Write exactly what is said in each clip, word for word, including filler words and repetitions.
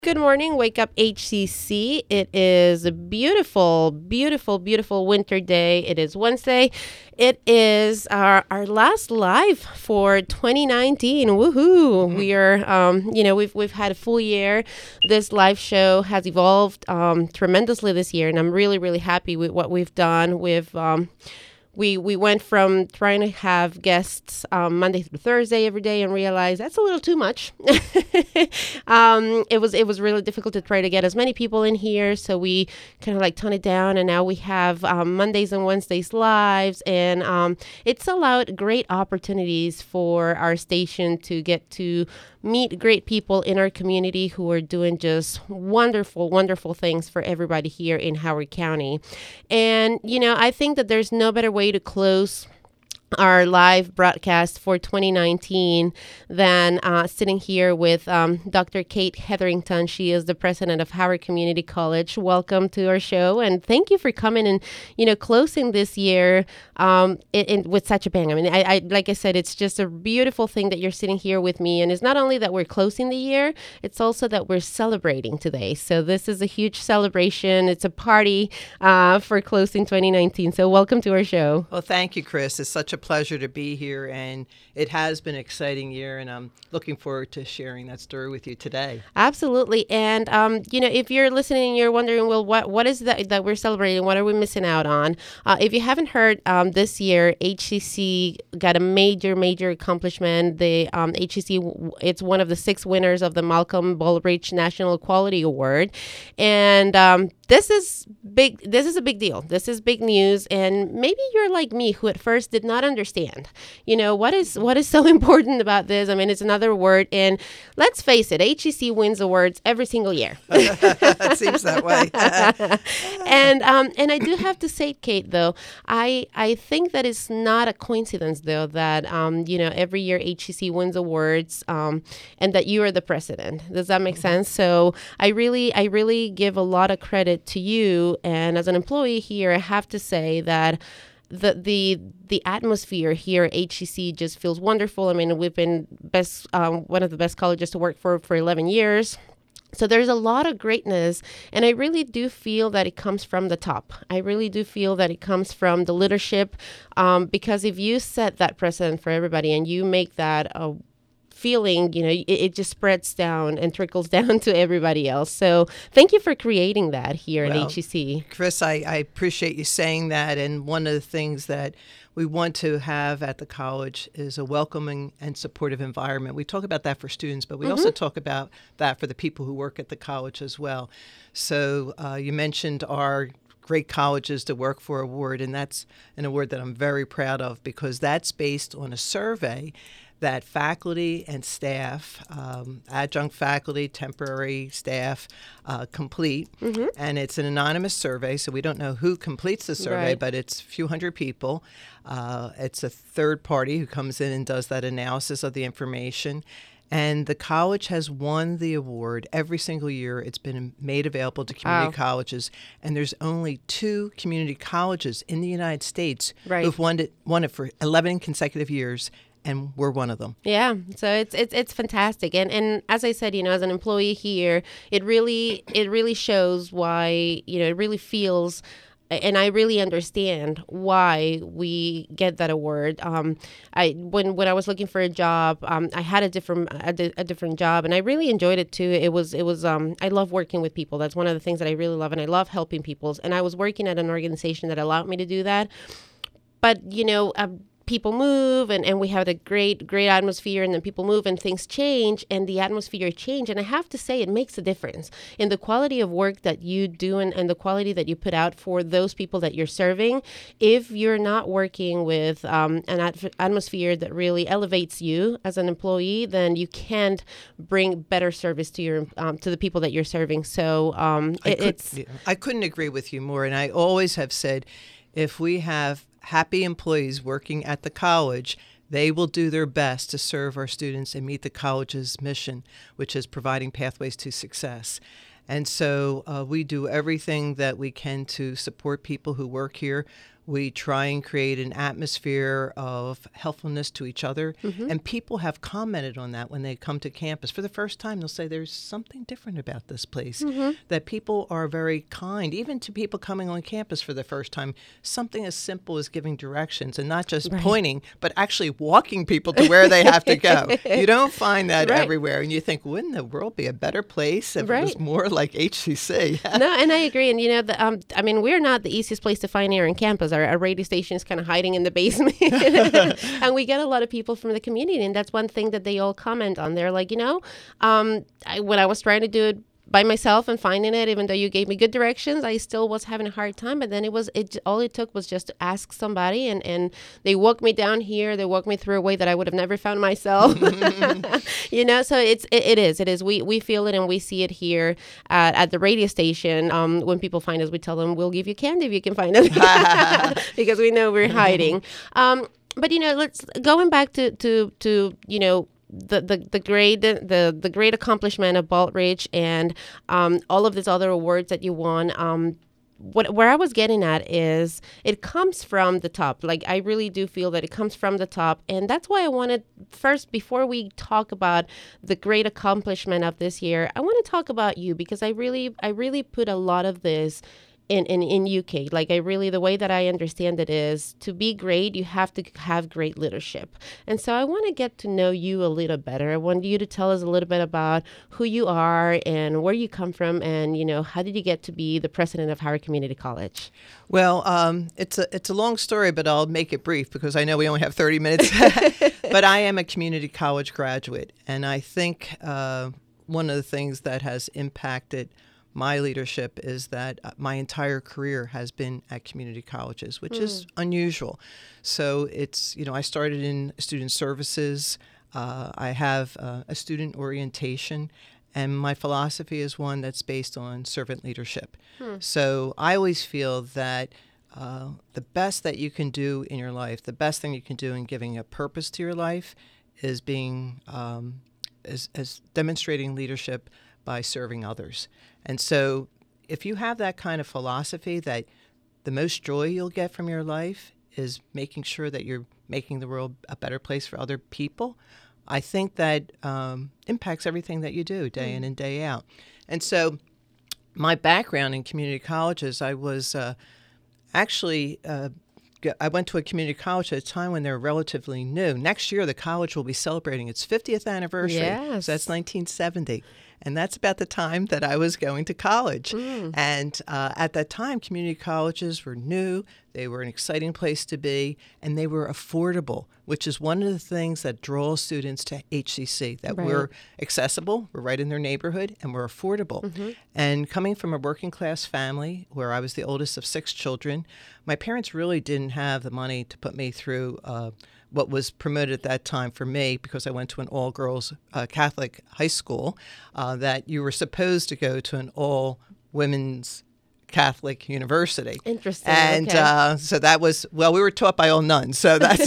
Good morning, Wake Up H C C. It is a beautiful, beautiful, beautiful winter day. It is Wednesday. It is our, our last live for twenty nineteen. Woohoo! Mm-hmm. We are, um, you know, we've we've had a full year. This live show has evolved um, tremendously this year, and I'm really, really happy with what we've done. We've um, We we went from trying to have guests um, Monday through Thursday every day and realized that's a little too much. um, it was it was really difficult to try to get as many people in here, so we kind of like toned it down, and now we have um, Mondays and Wednesdays lives, and um, it's allowed great opportunities for our station to get to meet great people in our community who are doing just wonderful, wonderful things for everybody here in Howard County. And, you know, I think that there's no better way to close our live broadcast for twenty nineteen than uh, sitting here with um, Doctor Kate Hetherington. She is the president of Howard Community College. Welcome to our show, and thank you for coming and, you know, closing this year um, in, in, with such a bang. I mean, I, I like I said, it's just a beautiful thing that you're sitting here with me, and it's not only that we're closing the year, it's also that we're celebrating today. So this is a huge celebration. It's a party uh, for closing twenty nineteen. So welcome to our show. Well, thank you, Chris. It's such a pleasure to be here, and it has been an exciting year, and I'm looking forward to sharing that story with you today. Absolutely. And um, you know, if you're listening and you're wondering, well, what what is that that we're celebrating? What are we missing out on? Uh, if you haven't heard, um, this year H C C got a major major accomplishment. The um, H C C, it's one of the six winners of the Malcolm Baldrige National Equality Award, and um, this is big. This is a big deal. This is big news, and maybe you're like me, who at first did not understand. You know, what is what is so important about this? I mean, it's another word, and let's face it, H C C wins awards every single year. It seems that way. and um, and I do have to say, Kate, though, I I think that it's not a coincidence, though, that um, you know, every year H C C wins awards, um, and that you are the president. Does that make sense? So I really I really give a lot of credit to you, and as an employee here, I have to say that the the the atmosphere here at H C C just feels wonderful. I mean, we've been best um, one of the best colleges to work for for eleven years. So there's a lot of greatness, and I really do feel that it comes from the top. I really do feel that it comes from the leadership, um, because if you set that precedent for everybody and you make that a feeling, you know, it, it just spreads down and trickles down to everybody else. So thank you for creating that here well, at H C C. Chris, I, I appreciate you saying that. And one of the things that we want to have at the college is a welcoming and supportive environment. We talk about that for students, but we mm-hmm. also talk about that for the people who work at the college as well. So uh, you mentioned our Great Colleges to Work For award, and that's an award that I'm very proud of because that's based on a survey that faculty and staff, um, adjunct faculty, temporary staff, uh, complete. Mm-hmm. And it's an anonymous survey, so we don't know who completes the survey, right. but it's a few hundred people. Uh, it's a third party who comes in and does that analysis of the information. And the college has won the award every single year. It's been made available to community wow. colleges. And there's only two community colleges in the United States right. who've won it, won it for eleven consecutive years. And we're one of them. Yeah, so it's it's it's fantastic, and and as I said, you know, as an employee here, it really it really shows why, you know, it really feels, and I really understand why we get that award. Um, I when when I was looking for a job, um, I had a different a, di- a different job, and I really enjoyed it too. It was it was um, I love working with people. That's one of the things that I really love, and I love helping people. And I was working at an organization that allowed me to do that. But you know. Um, people move and, and we have the great, great atmosphere, and then people move and things change and the atmosphere change. And I have to say, it makes a difference in the quality of work that you do and, and the quality that you put out for those people that you're serving. If you're not working with um, an at- atmosphere that really elevates you as an employee, then you can't bring better service to your um, to the people that you're serving. So um, it, I could, it's... yeah, I couldn't agree with you more. And I always have said, if we have happy employees working at the college, they will do their best to serve our students and meet the college's mission, which is providing pathways to success. And so uh, we do everything that we can to support people who work here. We try and create an atmosphere of helpfulness to each other. Mm-hmm. And people have commented on that when they come to campus. For the first time, they'll say there's something different about this place, Mm-hmm. that people are very kind, even to people coming on campus for the first time. Something as simple as giving directions and not just Right. pointing, but actually walking people to where they have to go. You don't find that Right. everywhere. And you think, wouldn't the world be a better place if it was Right. more like H C C? No, and I agree. And you know, the, um, I mean, we're not the easiest place to find here on campus. Our, our radio station is kind of hiding in the basement, and we get a lot of people from the community, and that's one thing that they all comment on. They're like, you know, um, I, when I was trying to do it by myself and finding it, even though you gave me good directions, I still was having a hard time. But then it was it all it took was just to ask somebody, and and they walked me down here. They walked me through a way that I would have never found myself. You know, so it's it, it is it is we we feel it and we see it here at, at the radio station. Um, when people find us, we tell them we'll give you candy if you can find us because we know we're hiding. Um, but you know, let's going back to to to you know. The, the the great the the great accomplishment of Baldrige and um, all of these other awards that you won. Um, what where I was getting at is it comes from the top. Like I really do feel that it comes from the top, and that's why I wanted first before we talk about the great accomplishment of this year, I want to talk about you because I really I really put a lot of this. In, in, in U K, like I really, the way that I understand it is to be great, you have to have great leadership. And so I want to get to know you a little better. I want you to tell us a little bit about who you are and where you come from and, you know, how did you get to be the president of Howard Community College? Well, um, it's a it's a long story, but I'll make it brief because I know we only have thirty minutes. But I am a community college graduate, and I think uh, one of the things that has impacted my leadership is that my entire career has been at community colleges, which mm. is unusual. So it's, you know, I started in student services. Uh, I have uh, a student orientation, and my philosophy is one that's based on servant leadership. Hmm. So I always feel that uh, the best that you can do in your life, the best thing you can do in giving a purpose to your life is being, um, is, is demonstrating leadership by serving others. And so if you have that kind of philosophy that the most joy you'll get from your life is making sure that you're making the world a better place for other people, I think that um, impacts everything that you do day mm. in and day out. And so my background in community colleges, I was uh, actually, uh, I went to a community college at a time when they were relatively new. Next year, the college will be celebrating its fiftieth anniversary. Yes. So that's nineteen seventy. And that's about the time that I was going to college. Mm. And uh, at that time, community colleges were new. They were an exciting place to be, and they were affordable, which is one of the things that draws students to H C C, that right. we're accessible, we're right in their neighborhood, and we're affordable. Mm-hmm. And coming from a working class family where I was the oldest of six children, my parents really didn't have the money to put me through uh, what was promoted at that time for me, because I went to an all-girls uh, Catholic high school, uh, that you were supposed to go to an all-women's Catholic university. Interesting. And okay. uh, so that was, well, we were taught by all nuns. So that's,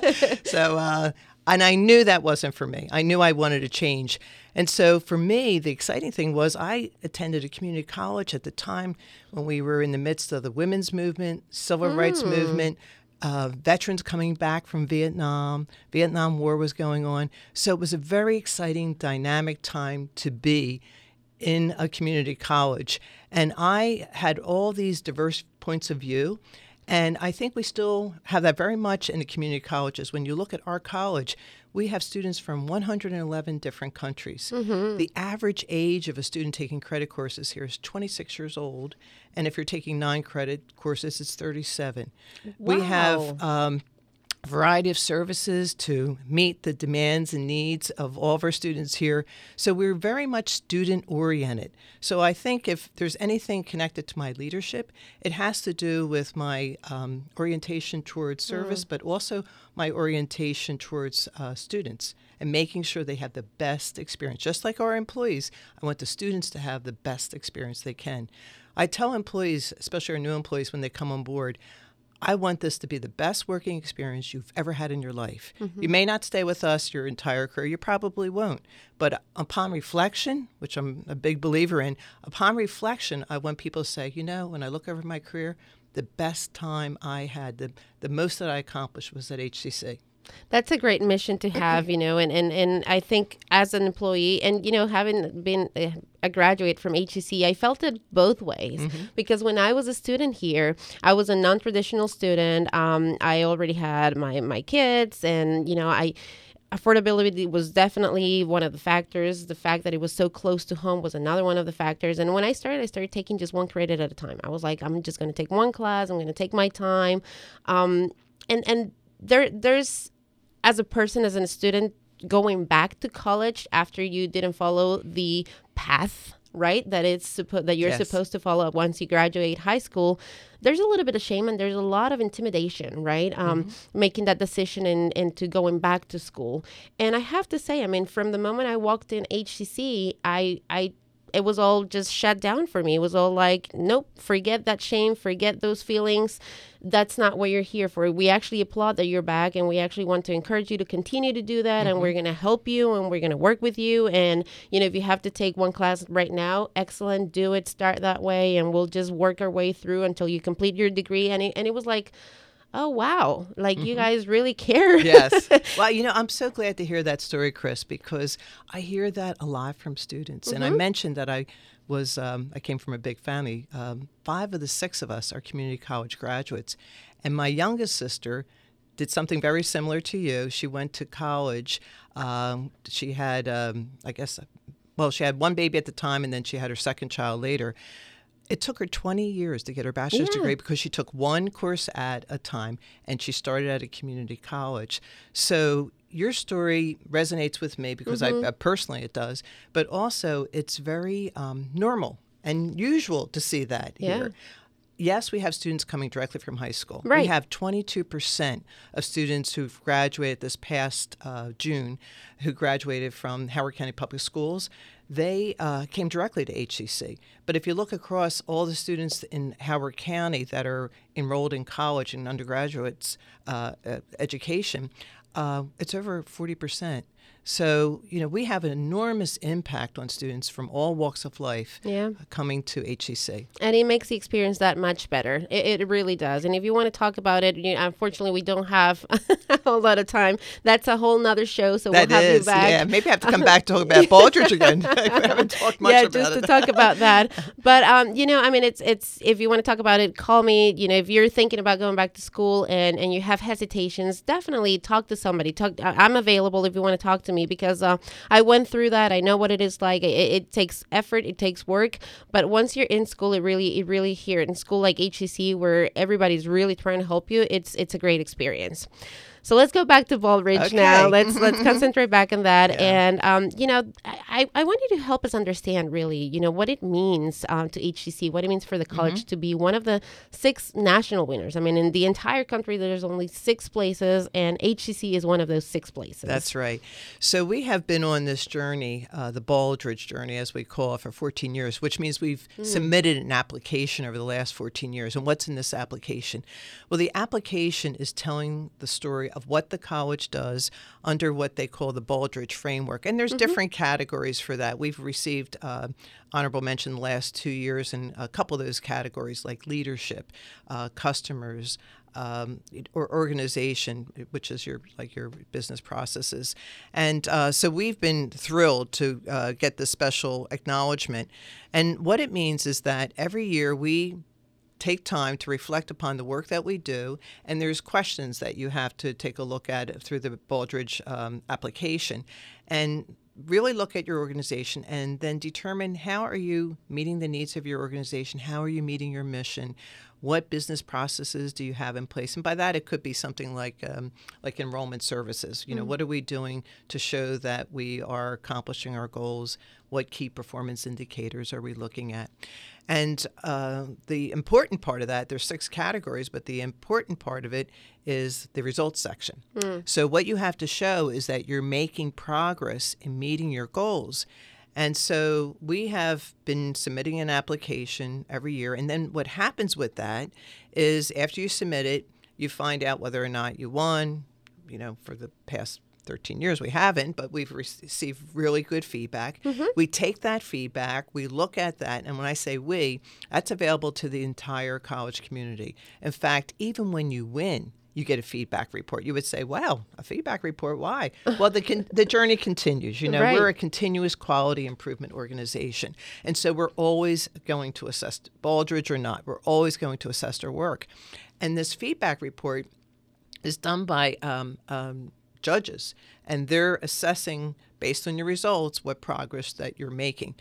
so, uh, and I knew that wasn't for me. I knew I wanted to change. And so for me, the exciting thing was I attended a community college at the time when we were in the midst of the women's movement, civil mm. rights movement, Uh, veterans coming back from Vietnam. Vietnam War was going on. So it was a very exciting, dynamic time to be in a community college. And I had all these diverse points of view. And I think we still have that very much in the community colleges. When you look at our college, we have students from one hundred eleven different countries. Mm-hmm. The average age of a student taking credit courses here is twenty-six years old. And if you're taking nine credit courses, it's thirty-seven. Wow. We have um, a variety of services to meet the demands and needs of all of our students here. So we're very much student-oriented. So I think if there's anything connected to my leadership, it has to do with my um, orientation towards service, mm. but also my orientation towards uh, students and making sure they have the best experience. Just like our employees, I want the students to have the best experience they can. I tell employees, especially our new employees when they come on board, I want this to be the best working experience you've ever had in your life. Mm-hmm. You may not stay with us your entire career. You probably won't. But upon reflection, which I'm a big believer in, upon reflection, I want people to say, you know, when I look over my career, the best time I had, the, the most that I accomplished was at H C C. That's a great mission to have, you know, and, and, and I think as an employee and, you know, having been a, a graduate from H C C, I felt it both ways mm-hmm. because when I was a student here, I was a non-traditional student. Um, I already had my, my kids and, you know, I affordability was definitely one of the factors. The fact that it was so close to home was another one of the factors. And when I started, I started taking just one credit at a time. I was like, I'm just going to take one class. I'm going to take my time. Um, and, and there, there's, as a person, as a student, going back to college after you didn't follow the path, right, that it's suppo- that you're yes. supposed to follow once you graduate high school, there's a little bit of shame and there's a lot of intimidation, right, um, mm-hmm. making that decision and, and to going back to school. And I have to say, I mean, from the moment I walked in H C C, I I it was all just shut down for me. It was all like, nope, forget that shame, forget those feelings. That's not what you're here for. We actually applaud that you're back, and we actually want to encourage you to continue to do that. Mm-hmm. And we're going to help you, and we're going to work with you. And, you know, if you have to take one class right now, excellent, do it, start that way, and we'll just work our way through until you complete your degree. And it, and it was like, oh, wow. Like, mm-hmm. you guys really care. Yes. Well, you know, I'm so glad to hear that story, Chris, because I hear that a lot from students. Mm-hmm. And I mentioned that I was, um, I came from a big family. Um, five of the six of us are community college graduates. And my youngest sister did something very similar to you. She went to college. Um, she had, um, I guess, well, she had one baby at the time, and then she had her second child later. It took her twenty years to get her bachelor's yeah. degree because she took one course at a time, and she started at a community college. So your story resonates with me because mm-hmm. I, uh, personally it does, but also it's very um, normal and usual to see that yeah. here. Yes, we have students coming directly from high school. Right. We have twenty-two percent of students who've graduated this past uh, June who graduated from Howard County Public Schools. They uh, came directly to H C C. But if you look across all the students in Howard County that are enrolled in college and undergraduates uh, uh, education, uh, it's over forty percent. So, you know, we have an enormous impact on students from all walks of life yeah. coming to H C C. And it makes the experience that much better. It, it really does. And if you want to talk about it, you know, unfortunately, we don't have a whole lot of time. That's a whole nother show, so that we'll have is, you back. Yeah, maybe I have to come back to talk about Baldrige again. We haven't talked much yeah, about it. Yeah, just to talk about that. But, um, you know, I mean, it's, it's if you want to talk about it, call me. You know, if you're thinking about going back to school and, and you have hesitations, definitely talk to somebody. Talk. I'm available if you want to talk to me because uh, I went through that. I know what it is like. It, it takes effort. It takes work. But once you're in school, it really, it really here in school like H C C, where everybody's really trying to help you. It's, it's a great experience. So let's go back to Baldrige okay. now. Let's let's concentrate back on that. Yeah. And, um, you know, I, I want you to help us understand really, you know, what it means um, to H C C, what it means for the college mm-hmm. to be one of the six national winners. I mean, in the entire country, there's only six places, and H C C is one of those six places. That's right. So we have been on this journey, uh, the Baldrige journey, as we call it, for fourteen years, which means we've mm. submitted an application over the last fourteen years. And what's in this application? Well, the application is telling the story of what the college does under what they call the Baldrige framework. And there's mm-hmm. different categories for that. We've received uh, honorable mention the last two years in a couple of those categories like leadership, uh, customers, um, or organization, which is your like your business processes. And uh, so we've been thrilled to uh, get this special acknowledgement. And what it means is that every year we take time to reflect upon the work that we do, and there's questions that you have to take a look at through the Baldrige um, application, and really look at your organization and then determine how are you meeting the needs of your organization, how are you meeting your mission, what business processes do you have in place? And by that, it could be something like um, like enrollment services. You know, mm-hmm. what are we doing to show that we are accomplishing our goals? What key performance indicators are we looking at? And uh, the important part of that, there's six categories, but the important part of it is the results section. Mm. So what you have to show is that you're making progress in meeting your goals. And so we have been submitting an application every year. And then what happens with that is after you submit it, you find out whether or not you won, you know, for the past thirteen years we haven't, but we've received really good feedback. Mm-hmm. We take that feedback, we look at that, and when I say we, that's available to the entire college community. In fact, even when you win, you get a feedback report. You would say, wow, a feedback report, why? Well, the con- the journey continues. You know, right. We're a continuous quality improvement organization. And so we're always going to assess, Baldrige or not, we're always going to assess their work. And this feedback report is done by um, um, judges, and they're assessing, based on your results, what progress that you're making.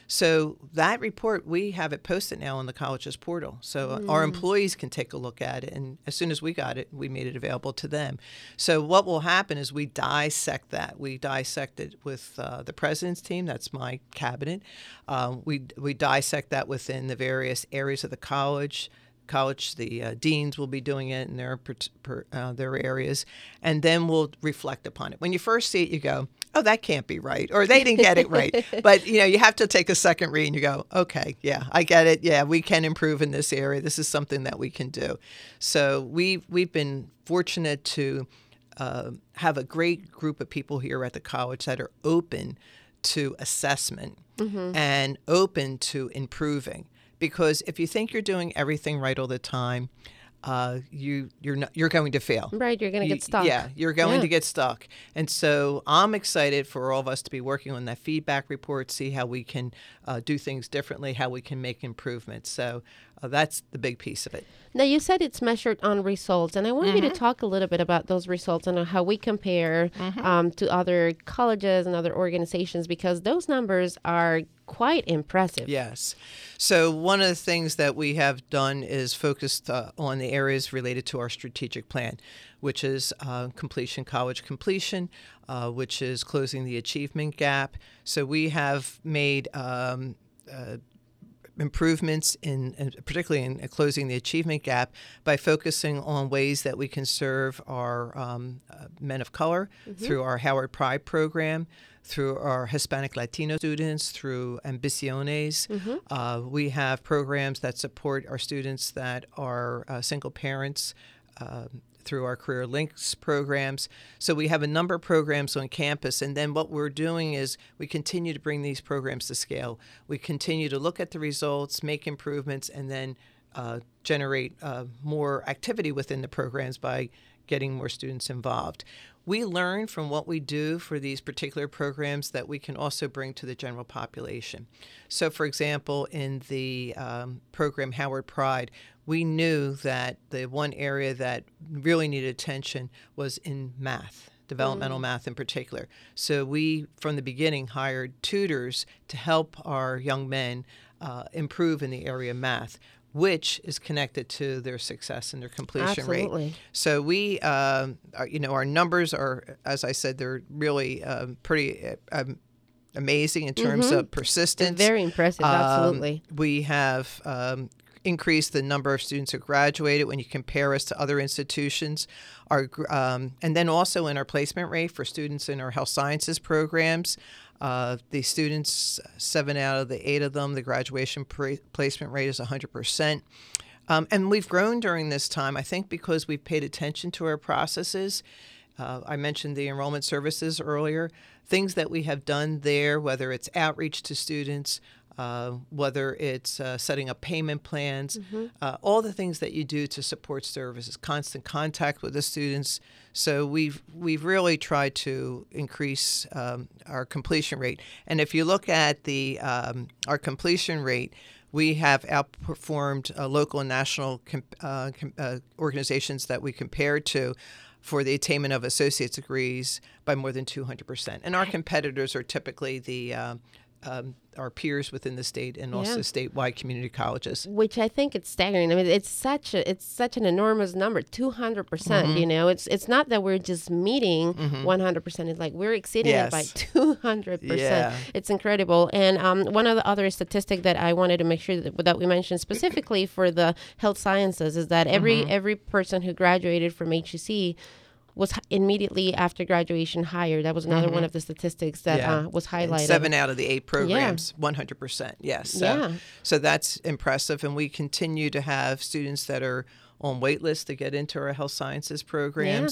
So that report, we have it posted now on the college's portal. So mm. our employees can take a look at it. And as soon as we got it, we made it available to them. So what will happen is we dissect that. We dissect it with uh, the president's team. That's my cabinet. Um, we, we dissect that within the various areas of the college. College, the uh, deans will be doing it in their per, uh, their areas, and then we'll reflect upon it. When you first see it, you go, "Oh, that can't be right," or "They didn't get it right." But you know, you have to take a second read, and you go, "Okay, yeah, I get it. Yeah, we can improve in this area. This is something that we can do." So we we've been fortunate to uh, have a great group of people here at the college that are open to assessment mm-hmm. and open to improving. Because if you think you're doing everything right all the time, uh, you you're not, you're going to fail. Right, you're going to get stuck. Yeah, you're going yeah. to get stuck. And so I'm excited for all of us to be working on that feedback report, see how we can uh, do things differently, how we can make improvements. So uh, that's the big piece of it. Now, you said it's measured on results, and I want mm-hmm. you to talk a little bit about those results and how we compare mm-hmm. um, to other colleges and other organizations, because those numbers are quite impressive. Yes. So one of the things that we have done is focused uh, on the areas related to our strategic plan, which is uh, completion, college completion, uh, which is closing the achievement gap. So we have made um, uh, improvements in, in particularly in closing the achievement gap by focusing on ways that we can serve our um, uh, men of color mm-hmm. through our Howard Pride program, through our Hispanic Latino students, through Ambiciones. Mm-hmm. Uh, we have programs that support our students that are uh, single parents uh, through our Career Links programs. So we have a number of programs on campus, and then what we're doing is we continue to bring these programs to scale. We continue to look at the results, make improvements, and then uh, generate uh, more activity within the programs by getting more students involved. We learn from what we do for these particular programs that we can also bring to the general population. So, for example, in the um, program Howard Pride, we knew that the one area that really needed attention was in math, developmental mm. math in particular. So we, from the beginning, hired tutors to help our young men uh, improve in the area of math, which is connected to their success and their completion Absolutely. rate. So we, uh, are, you know, our numbers are, as I said, they're really um, pretty um, amazing in terms mm-hmm. of persistence. They're very impressive, um, absolutely. We have um, increased the number of students who graduated when you compare us to other institutions. Our, um, and then also in our placement rate for students in our health sciences programs. Uh, the students, seven out of the eight of them, the graduation pre- placement rate is one hundred percent. Um, and we've grown during this time, I think, because we've paid attention to our processes. Uh, I mentioned the enrollment services earlier. Things that we have done there, whether it's outreach to students, uh, whether it's uh, setting up payment plans, mm-hmm. uh, all the things that you do to support services, constant contact with the students. So we've we've really tried to increase um, our completion rate. And if you look at the um, our completion rate, we have outperformed uh, local and national comp- uh, com- uh, organizations that we compared to for the attainment of associate's degrees by more than two hundred percent. And our competitors are typically the uh, um, our peers within the state and also yeah. statewide community colleges. Which I think it's staggering. I mean, it's such a it's such an enormous number, two hundred percent. Mm-hmm. You know, it's it's not that we're just meeting mm-hmm. one hundred percent. It's like we're exceeding yes. it by two hundred percent. Yeah. It's incredible. And um, one of the other statistics that I wanted to make sure that, that we mentioned specifically for the health sciences is that every mm-hmm. every person who graduated from H C C was immediately after graduation hired. That was another mm-hmm. one of the statistics that yeah. uh, was highlighted. And seven out of the eight programs, yeah. one hundred percent. Yes. So, yeah. so that's impressive. And we continue to have students that are on wait lists to get into our health sciences programs.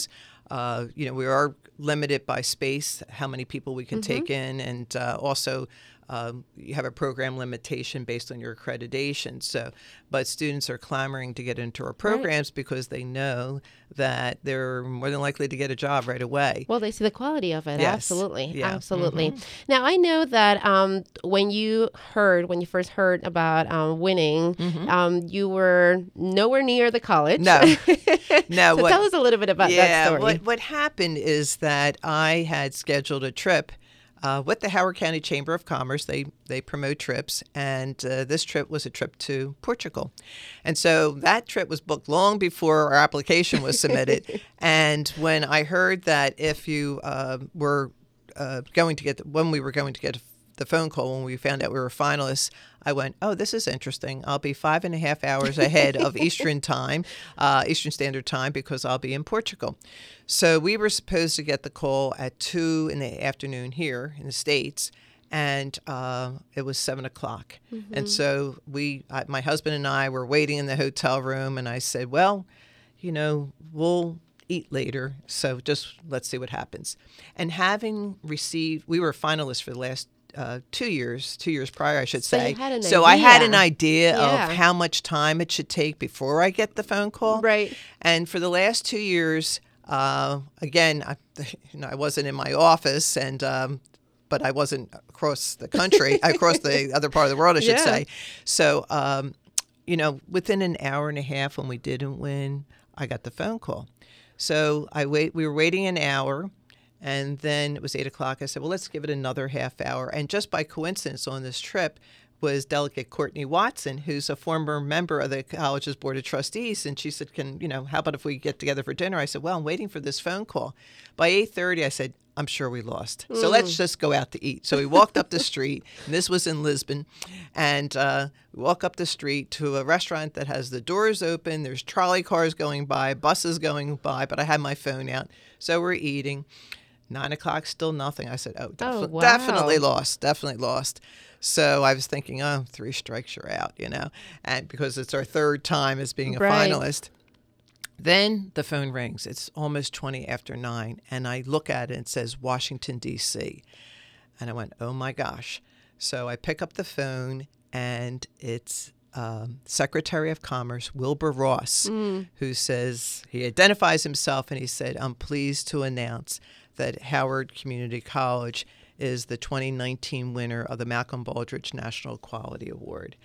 uh, you know, we are limited by space, how many people we can mm-hmm. take in, and uh, also um, you have a program limitation based on your accreditation. So, but students are clamoring to get into our programs right. because they know that they're more than likely to get a job right away. Well, they see the quality of it. Yes. Absolutely. Yeah. Absolutely. Mm-hmm. Now, I know that um, when you heard, when you first heard about um, winning, mm-hmm. um, you were nowhere near the college. No. No. So what, tell us a little bit about yeah, that story. What, what happened is that I had scheduled a trip Uh, with the Howard County Chamber of Commerce. They they promote trips, and uh, this trip was a trip to Portugal. And so that trip was booked long before our application was submitted. And when I heard that if you uh, were uh, going to get, the, when we were going to get the phone call, when we found out we were finalists, I went, oh, this is interesting. I'll be five and a half hours ahead of Eastern time, uh, Eastern Standard Time, because I'll be in Portugal. So we were supposed to get the call at two in the afternoon here in the States, and uh, it was seven o'clock. Mm-hmm. And so we, I, my husband and I were waiting in the hotel room, and I said, well, you know, we'll eat later, so just let's see what happens. And having received, we were finalists for the last Uh, two years, two years prior, I should so say. You had an so idea. I had an idea yeah. of how much time it should take before I get the phone call. Right. And for the last two years, uh, again, I, you know, I wasn't in my office, and um, but I wasn't across the country, across the other part of the world, I should yeah. say. So, um, you know, within an hour and a half, when we didn't win, I got the phone call. So I wait. We were waiting an hour. And then it was eight o'clock. I said, well, let's give it another half hour. And just by coincidence on this trip was Delegate Courtney Watson, who's a former member of the college's Board of Trustees. And she said, can, you know, how about if we get together for dinner? I said, well, I'm waiting for this phone call. By eight thirty, I said, I'm sure we lost. Mm. So let's just go out to eat. So we walked up the street, and this was in Lisbon. And uh, we walk up the street to a restaurant that has the doors open. There's trolley cars going by, buses going by, but I had my phone out. So we're eating. Nine o'clock, still nothing. I said, oh, defi- oh wow. definitely lost, definitely lost. So I was thinking, oh, three strikes, you're out, you know, and because it's our third time as being a right. finalist. Then the phone rings. It's almost twenty after nine, and I look at it and it says Washington, D C And I went, oh, my gosh. So I pick up the phone, and it's Um, Secretary of Commerce Wilbur Ross, mm. who says, he identifies himself, and he said, I'm pleased to announce that Howard Community College is the twenty nineteen winner of the Malcolm Baldrige National Quality Award.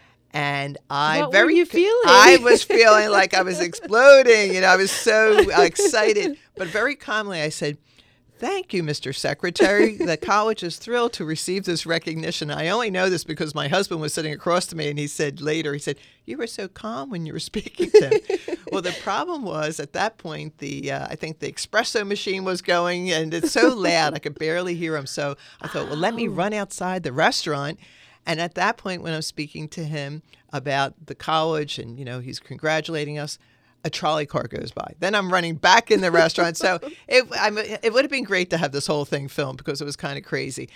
And I what very were you feeling? I was feeling like I was exploding. You know, I was so excited. But very calmly, I said, thank you, Mister Secretary. The college is thrilled to receive this recognition. I only know this because my husband was sitting across to me, and he said later, he said, you were so calm when you were speaking to him. Well, the problem was at that point, the uh, I think the espresso machine was going, and it's so loud I could barely hear him. So I thought, well, let me run outside the restaurant. And at that point, when I'm speaking to him about the college, and, you know, he's congratulating us, a trolley car goes by. Then I'm running back in the restaurant. So it, I'm, it would have been great to have this whole thing filmed because it was kind of crazy.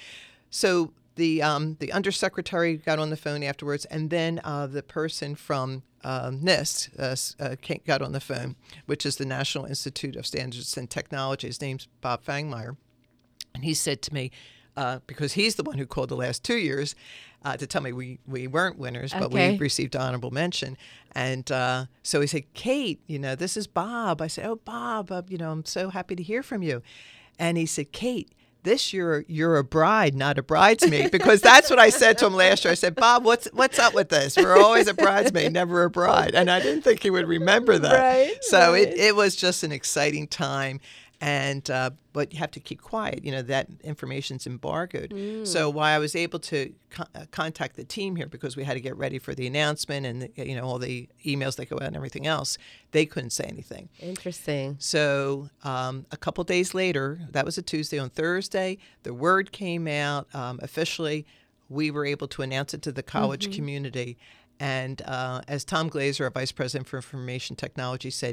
So the um, the undersecretary got on the phone afterwards, and then uh, the person from um, NIST uh, uh, got on the phone, which is the National Institute of Standards and Technology. His name's Bob Fangmeyer. And he said to me, uh, because he's the one who called the last two years, Uh, to tell me we, we weren't winners, but okay. we received honorable mention. And uh, so he said, Kate, you know, this is Bob. I said, oh, Bob, uh, you know, I'm so happy to hear from you. And he said, Kate, this year you're a bride, not a bridesmaid, because that's what I said to him last year. I said, Bob, what's what's up with this? We're always a bridesmaid, never a bride. And I didn't think he would remember that. Right, so right. It, it was just an exciting time. And uh, but you have to keep quiet. You know, that information's embargoed. Mm. So while I was able to co- uh, contact the team here because we had to get ready for the announcement and, the, you know, all the emails that go out and everything else, they couldn't say anything. Interesting. So um, a couple days later, that was a Tuesday. On Thursday, the word came out um, officially. We were able to announce it to the college mm-hmm. community. And uh, as Tom Glazer, our Vice President for Information Technology, said,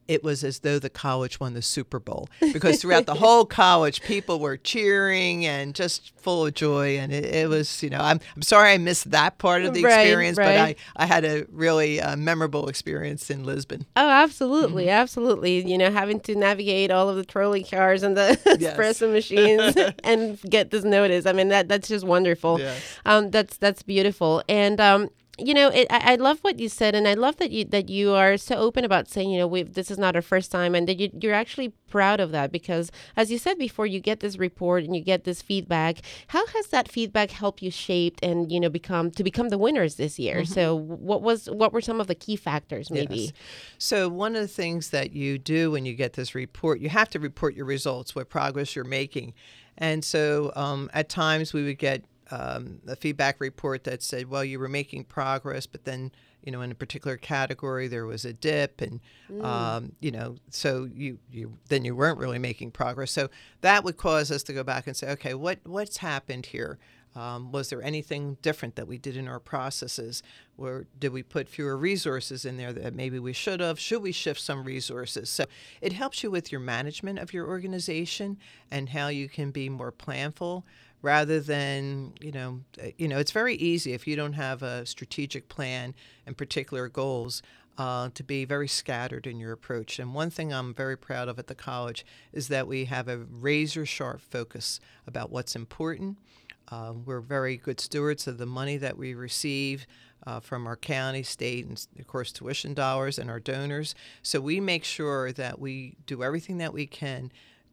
it was as though the college won the Super Bowl, because throughout the whole college, people were cheering and just full of joy. And it, it was, you know, I'm I'm sorry I missed that part of the Right, experience, right. but I, I had a really uh, memorable experience in Lisbon. Oh, absolutely, absolutely. You know, having to navigate all of the trolley cars and the Yes. espresso machines and get this notice. I mean, that that's just wonderful. Yes. Um, that's that's beautiful. And um, you know, it, I, I love what you said, and I love that you that you are so open about saying, you know, we this is not our first time, and that you, you're actually proud of that, because, as you said before, you get this report and you get this feedback. How has that feedback helped you shape and, you know, become to become the winners this year? Mm-hmm. So, what was what were some of the key factors, maybe? Yes. So one of the things that you do when you get this report, you have to report your results, what progress you're making. And so um, at times we would get um, a feedback report that said, well, you were making progress, but then, you know, in a particular category, there was a dip, and, mm. um, you know, so you, you then you weren't really making progress. So that would cause us to go back and say, okay, what what's happened here? Um, was there anything different that we did in our processes? Or did we put fewer resources in there that maybe we should have? Should we shift some resources? So it helps you with your management of your organization and how you can be more planful, rather than, you know, you know, it's very easy if you don't have a strategic plan and particular goals uh, to be very scattered in your approach. And one thing I'm very proud of at the college is that we have a razor sharp focus about what's important. Uh, we're very good stewards of the money that we receive uh, from our county, state, and, of course, tuition dollars and our donors. So we make sure that we do everything that we can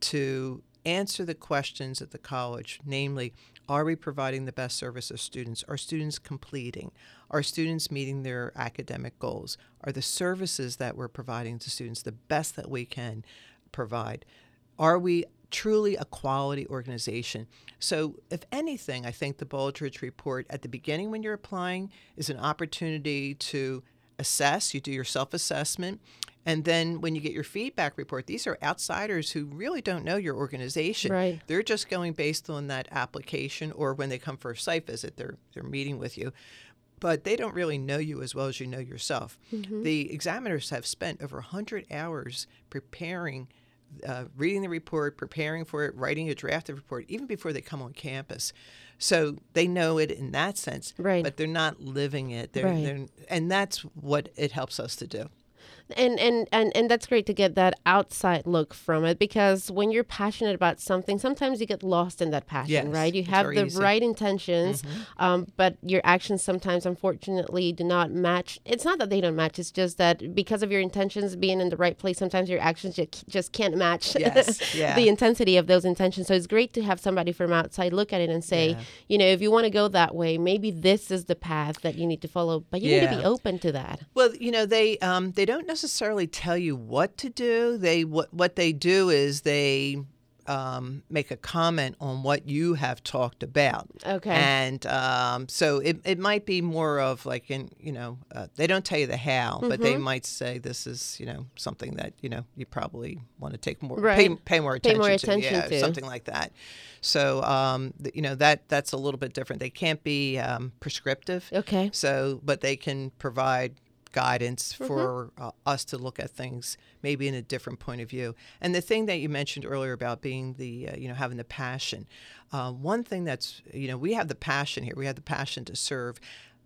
to answer the questions at the college, namely, are we providing the best service to students? Are students completing? Are students meeting their academic goals? Are the services that we're providing to students the best that we can provide? Are we truly a quality organization? So if anything, I think the Baldrige report at the beginning when you're applying is an opportunity to assess. You do your self-assessment. And then when you get your feedback report, these are outsiders who really don't know your organization. Right. They're just going based on that application, or when they come for a site visit, they're they're meeting with you. But they don't really know you as well as you know yourself. Mm-hmm. The examiners have spent over one hundred hours preparing, uh, reading the report, preparing for it, writing a drafted report, even before they come on campus. So they know it in that sense, right. but they're not living it. They're, right. they're, and that's what it helps us to do. And, and and and that's great to get that outside look from it, because when you're passionate about something, sometimes you get lost in that passion, yes, right? You have the easy. right intentions, mm-hmm. um, but your actions sometimes, unfortunately, do not match. It's not that they don't match. It's just that because of your intentions being in the right place, sometimes your actions just, just can't match yes. yeah. the intensity of those intentions. So it's great to have somebody from outside look at it and say, yeah. you know, if you want to go that way, maybe this is the path that you need to follow, but you yeah. need to be open to that. Well, you know, they um, they don't necessarily tell you what to do. They what what they do is they um, make a comment on what you have talked about. Okay. And um, so it it might be more of like, in you know, uh, they don't tell you the how, mm-hmm. but they might say this is, you know, something that, you know, you probably want to take more right. pay, pay more attention pay more to, attention yeah, to. something like that. So um, th- you know, that that's a little bit different. They can't be um, prescriptive. Okay. So, but they can provide guidance mm-hmm. for uh, us to look at things maybe in a different point of view. And the thing that you mentioned earlier about being the, uh, you know, having the passion. Uh, one thing that's, you know, we have the passion here. We have the passion to serve.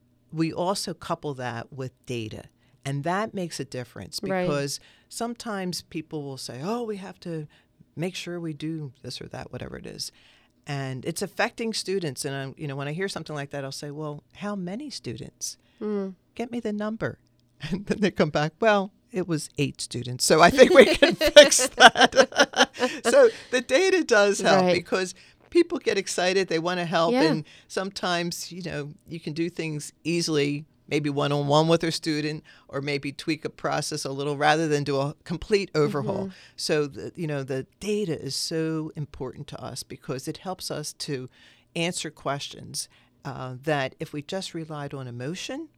We also couple that with data. And that makes a difference, because right. sometimes people will say, oh, we have to make sure we do this or that, whatever it is. And it's affecting students. And, I'm, you know, when I hear something like that, I'll say, well, how many students? Mm. Get me the number. And then they come back, well, it was eight students. So I think we can fix that. So the data does help right. because people get excited. They want to help. Yeah. And sometimes, you know, you can do things easily, maybe one-on-one with a student, or maybe tweak a process a little rather than do a complete overhaul. Mm-hmm. So, the, you know, the data is so important to us because it helps us to answer questions uh, that if we just relied on emotion,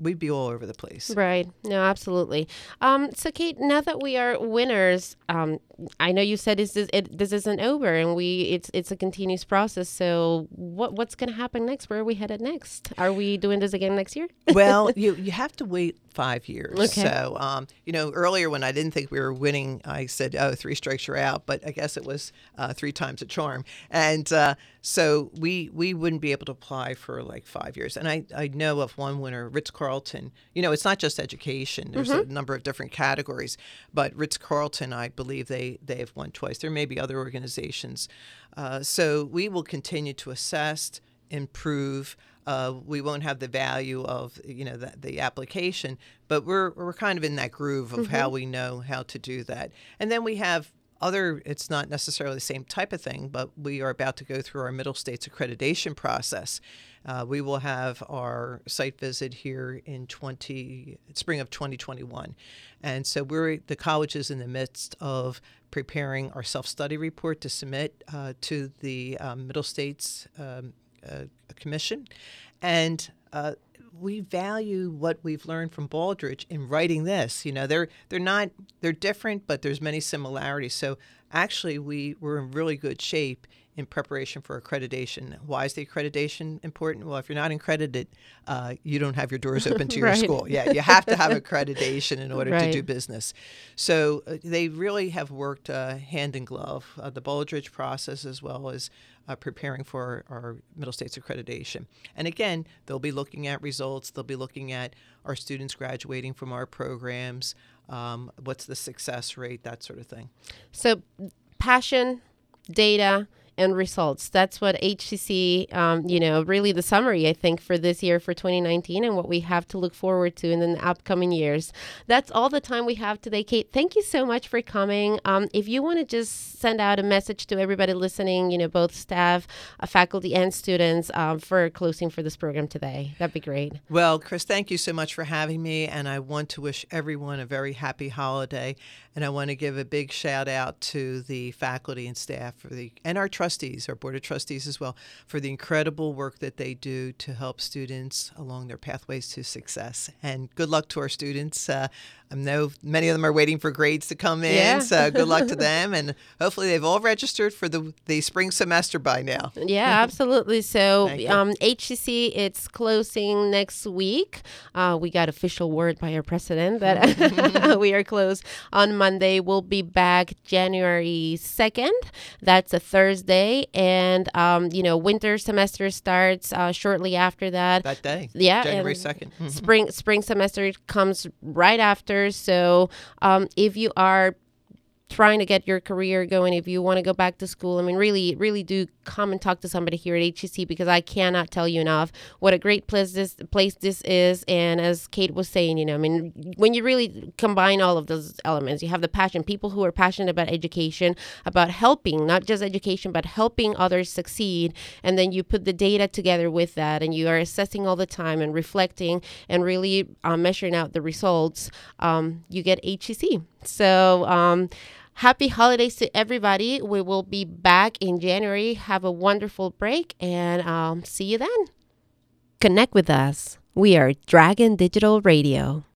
we'd be all over the place. Right. No, absolutely. Um, so, Kate, now that we are winners, um, I know you said this is it, this isn't over, and we it's it's a continuous process. So, what what's going to happen next? Where are we headed next? Are we doing this again next year? Well, you you have to wait five years. Okay. So, um, you know, earlier when I didn't think we were winning, I said, "Oh, three strikes, you're out." But I guess it was uh, three times a charm, and uh, so we we wouldn't be able to apply for like five years. And I I know of one winner, Ritz Carlton. You know, it's not just education. There's mm-hmm. a number of different categories, but Ritz Carlton, I believe they they have won twice. There may be other organizations. Uh, so we will continue to assess, improve. Uh, we won't have the value of, you know, the, the application, but we're we're kind of in that groove of mm-hmm. how we know how to do that. And then we have other, it's not necessarily the same type of thing, but we are about to go through our Middle States accreditation process. Uh, we will have our site visit here in twenty spring of twenty twenty-one. And so we're the college is in the midst of preparing our self-study report to submit uh, to the um, Middle States um, uh, Commission. And uh, we value what we've learned from Baldrige in writing this. You know, they're they're not they're different, but there's many similarities. So actually, we we're in really good shape in preparation for accreditation. Why is the accreditation important? Well, if you're not accredited, uh, you don't have your doors open to your right. school. Yeah, you have to have accreditation in order right. to do business. So uh, they really have worked uh, hand in glove, uh, the Baldrige process as well as uh, preparing for our, our Middle States accreditation. And again, they'll be looking at results. They'll be looking at our students graduating from our programs, um, what's the success rate, that sort of thing. So passion, data, and results. That's what H C C, um, you know, really the summary, I think, for this year, for twenty nineteen, and what we have to look forward to in the upcoming years. That's all the time we have today, Kate. Thank you so much for coming. Um, if you want to just send out a message to everybody listening, you know, both staff, uh, faculty, and students um, for closing for this program today, that'd be great. Well, Chris, thank you so much for having me, and I want to wish everyone a very happy holiday, and I want to give a big shout out to the faculty and staff for the and our trustees, our board of trustees as well, for the incredible work that they do to help students along their pathways to success. And good luck to our students. Uh, I know many of them are waiting for grades to come in, yeah. so good luck to them. And hopefully they've all registered for the, the spring semester by now. Yeah, absolutely. So um, H C C, it's closing next week. Uh, we got official word by our president that we are closed on Monday. We'll be back January second. That's a Thursday. And, um, you know, winter semester starts uh, shortly after that. That day. Yeah. January second. Mm-hmm. Spring, spring semester comes right after. So um, if you are trying to get your career going, if you want to go back to school, I mean, really, really do come and talk to somebody here at H C C, because I cannot tell you enough what a great place this place this is. And as Kate was saying, you know, I mean, when you really combine all of those elements, you have the passion, people who are passionate about education, about helping, not just education, but helping others succeed. And then you put the data together with that, and you are assessing all the time and reflecting and really uh, measuring out the results. Um, you get H C C. So, um, happy holidays to everybody. We will be back in January. Have a wonderful break, and um, see you then. Connect with us. We are Dragon Digital Radio.